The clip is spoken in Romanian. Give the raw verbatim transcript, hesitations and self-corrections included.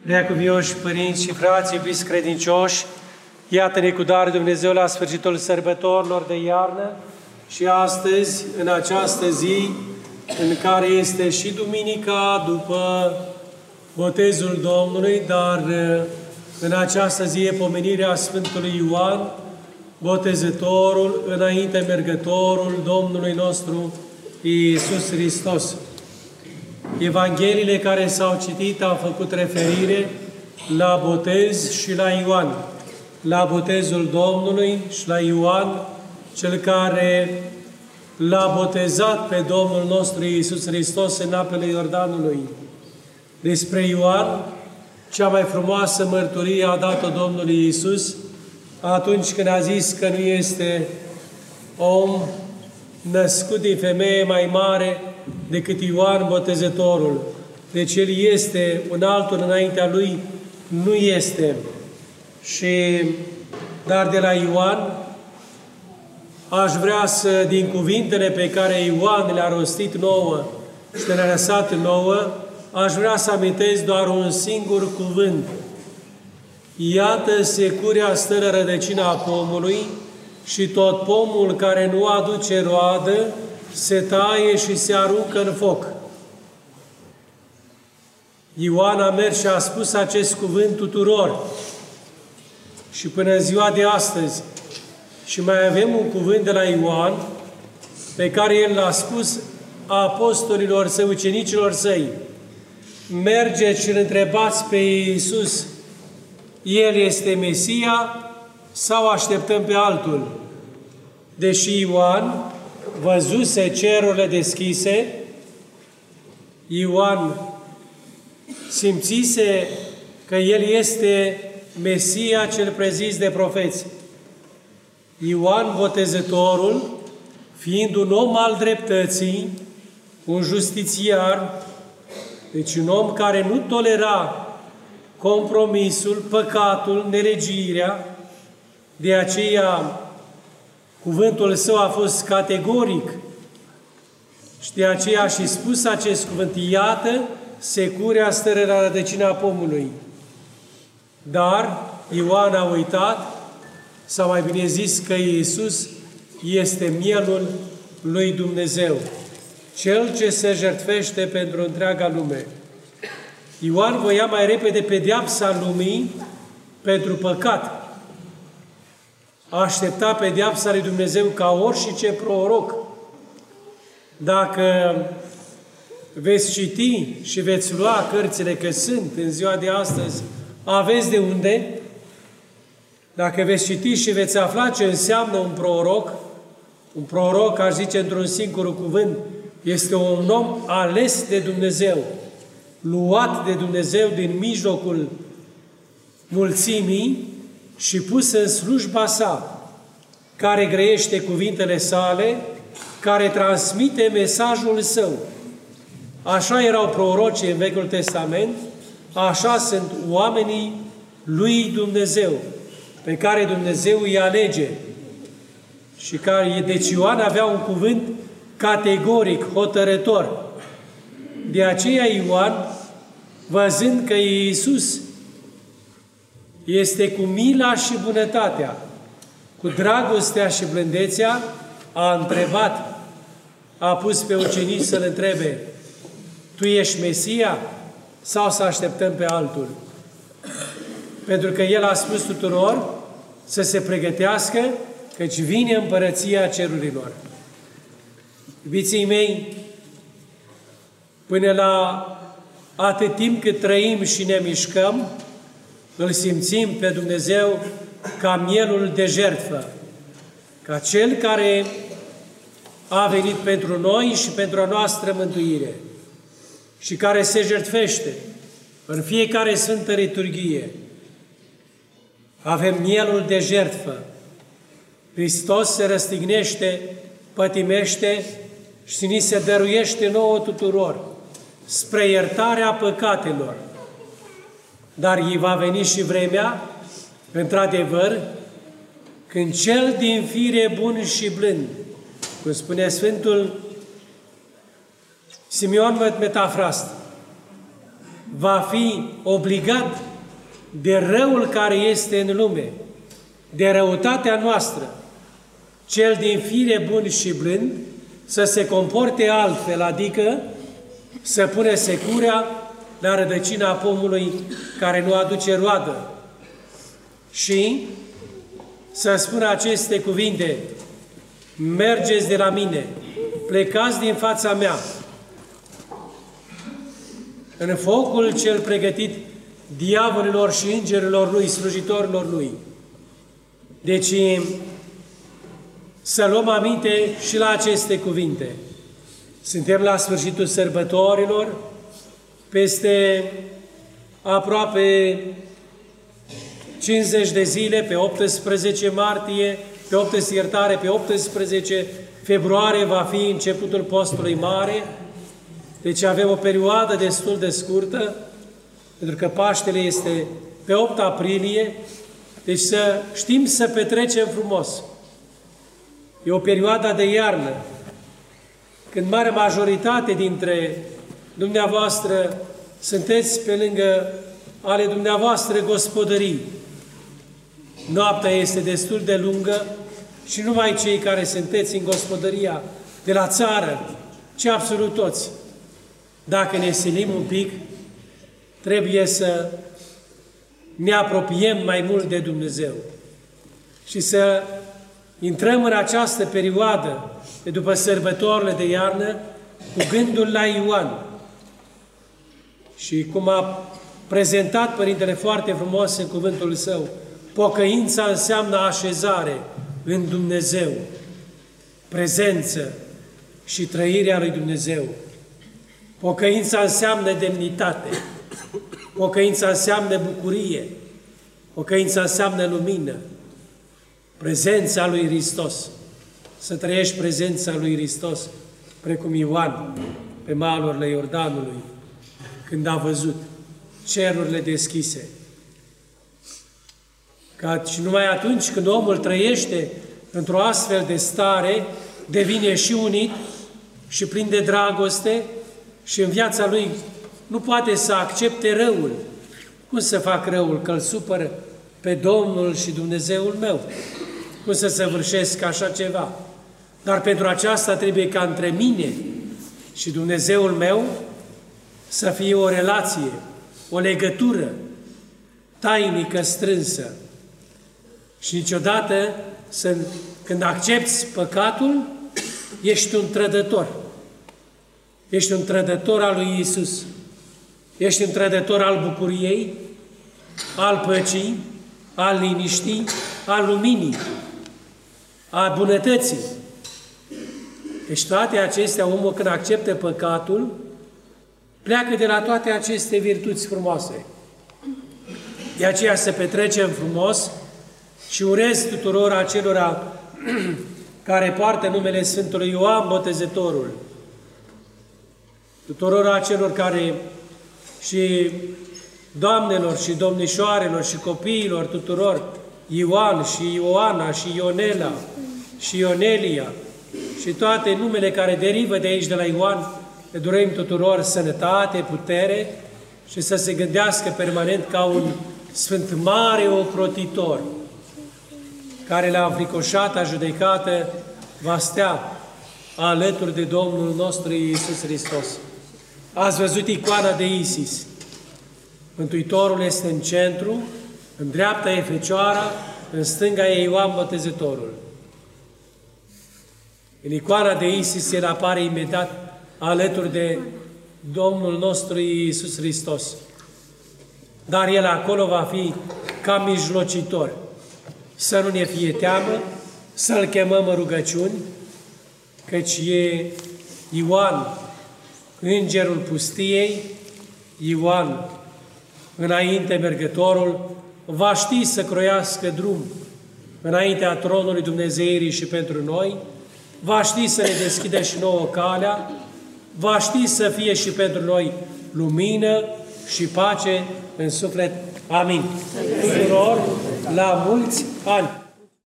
Preacuvioși părinți și frați, iubiți credincioși, iată-ne cu dar Dumnezeu la sfârșitul sărbătorilor de iarnă și astăzi, în această zi, în care este și duminica după botezul Domnului, dar în această zi e pomenirea Sfântului Ioan, botezătorul, înainte mergătorul Domnului nostru Iisus Hristos. Evangheliile care s-au citit au făcut referire la botez și la Ioan, la botezul Domnului și la Ioan, cel care l-a botezat pe Domnul nostru Iisus Hristos în apele Iordanului. Despre Ioan, cea mai frumoasă mărturie a dat-o Domnul Iisus atunci când a zis că nu este om născut din femeie mai mare decât Ioan Botezătorul. Deci el este, un altul înaintea lui nu este. Și, dar de la Ioan, aș vrea să, din cuvintele pe care Ioan le-a rostit nouă și le-a lăsat nouă, aș vrea să amintesc doar un singur cuvânt. Iată, securea stă la rădăcina pomului și tot pomul care nu aduce roadă se taie și se aruncă în foc. Ioan a mers și a spus acest cuvânt tuturor. Și până în ziua de astăzi. Și mai avem un cuvânt de la Ioan pe care el l-a spus apostolilor săi, ucenicilor săi. Mergeți și îl întrebați pe Iisus, El este Mesia sau așteptăm pe altul? Deși Ioan văzuse cerurile deschise, Ioan simțise că El este Mesia cel prezis de profeți. Ioan Botezătorul, fiind un om al dreptății, un justițiar, deci un om care nu tolera compromisul, păcatul, nelegiuirea, de aceea cuvântul său a fost categoric și de aceea a și spus acest cuvânt, iată, securea stă la rădăcina pomului. Dar Ioan a uitat, sau mai bine zis că Iisus este mielul lui Dumnezeu, Cel ce se jertfește pentru întreaga lume. Ioan voia mai repede pedeapsa lumii pentru păcat. Aștepta pedeapsa lui Dumnezeu ca orice proroc. Dacă veți citi și veți lua cărțile, că sunt în ziua de astăzi, aveți de unde? Dacă veți citi și veți afla ce înseamnă un proroc, un proroc, aș zice într-un singur cuvânt, este un om ales de Dumnezeu, luat de Dumnezeu din mijlocul mulțimii și pus în slujba sa, care grăiește cuvintele sale, care transmite mesajul său. Așa erau prorocii în Vechiul Testament, așa sunt oamenii lui Dumnezeu, pe care Dumnezeu îi alege. Și care, deci Ioan avea un cuvânt categoric, hotărător. De aceea Ioan, văzând că Iisus este cu mila și bunătatea, cu dragostea și blândețea, a întrebat, a pus pe ucenici să-L întrebe, Tu ești Mesia sau să așteptăm pe altul? Pentru că El a spus tuturor să se pregătească, căci vine împărăția cerurilor. Iubiții mei, până la atât timp cât trăim și ne mișcăm, îl simțim pe Dumnezeu ca mielul de jertfă, ca Cel care a venit pentru noi și pentru a noastră mântuire și care se jertfește în fiecare Sfântă Liturghie. Avem mielul de jertfă. Hristos se răstignește, pătimește și ni se dăruiește nouă tuturor spre iertarea păcatelor. Dar îi va veni și vremea, într-adevăr, când Cel din fire bun și blând, cum spune Sfântul Simeon Metafrast, va fi obligat de răul care este în lume, de răutatea noastră, cel din fire bun și blând, să se comporte altfel, adică să pune securea la rădăcina pomului care nu aduce roadă și să spună aceste cuvinte: mergeți de la mine, plecați din fața mea, în focul cel pregătit diavolilor și îngerilor lui, slujitorilor lui. Deci, să luăm aminte și la aceste cuvinte. Suntem la sfârșitul sărbătorilor, peste aproape cincizeci de zile, pe optsprezece martie, pe optsprezece, iertare, pe optsprezece februarie va fi începutul postului mare. Deci avem o perioadă destul de scurtă, pentru că Paștele este pe opt aprilie, deci să știm să petrecem frumos. E o perioadă de iarnă, când mare majoritate dintre dumneavoastră sunteți pe lângă ale dumneavoastră gospodării. Noaptea este destul de lungă și numai cei care sunteți în gospodăria de la țară, ci absolut toți. Dacă ne silim un pic, trebuie să ne apropiem mai mult de Dumnezeu și să intrăm în această perioadă de după sărbătorile de iarnă cu gândul la Ioan. Și cum a prezentat Părintele foarte frumos în cuvântul său, pocăința înseamnă așezare în Dumnezeu, prezență și trăirea lui Dumnezeu. Pocăința înseamnă demnitate, pocăința înseamnă bucurie, pocăința înseamnă lumină, prezența lui Hristos. Să trăiești prezența lui Hristos, precum Ioan pe malurile Iordanului, când a văzut cerurile deschise. Ca și numai atunci când omul trăiește într-o astfel de stare, devine și unit și plin de dragoste și în viața lui nu poate să accepte răul. Cum să fac răul? Că îl supăr pe Domnul și Dumnezeul meu. Cum să săvârșesc așa ceva? Dar pentru aceasta trebuie ca între mine și Dumnezeul meu să fie o relație, o legătură tainică, strânsă. Și niciodată, să, când accepți păcatul, ești un trădător. Ești un trădător al lui Iisus. Ești un trădător al bucuriei, al păcii, al liniștii, al luminii, a bunătății. Deci toate acestea, omul când acceptă păcatul, pleacă de la toate aceste virtuți frumoase. De aceea să petrecem frumos și urez tuturor acelora care poartă numele Sfântului Ioan Botezătorul, tuturor acelor care și doamnelor și domnișoarelor și copiilor tuturor, Ioan și Ioana și Ionela și Ionelia și toate numele care derivă de aici, de la Ioan, le dorim tuturor sănătate, putere și să se gândească permanent ca un Sfânt mare ocrotitor, care la înfricoșata judecată va stea alături de Domnul nostru Iisus Hristos. Ați văzut icoana de Isis. Mântuitorul este în centru, în dreapta e Fecioara, în stânga e Ioan Botezătorul. În icoana de Isis el apare imediat alături de Domnul nostru Iisus Hristos. Dar el acolo va fi ca mijlocitor. Să nu ne fie teamă, să-l chemăm în rugăciuni, căci e Ioan, îngerul pustiei, Ioan, înainte mergătorul, va ști să croiască drum înaintea tronului Dumnezeirii și pentru noi, va ști să ne deschidă și nouă calea, va ști să fie și pentru noi lumină și pace în suflet. Amin. Tuturor, la mulți ani!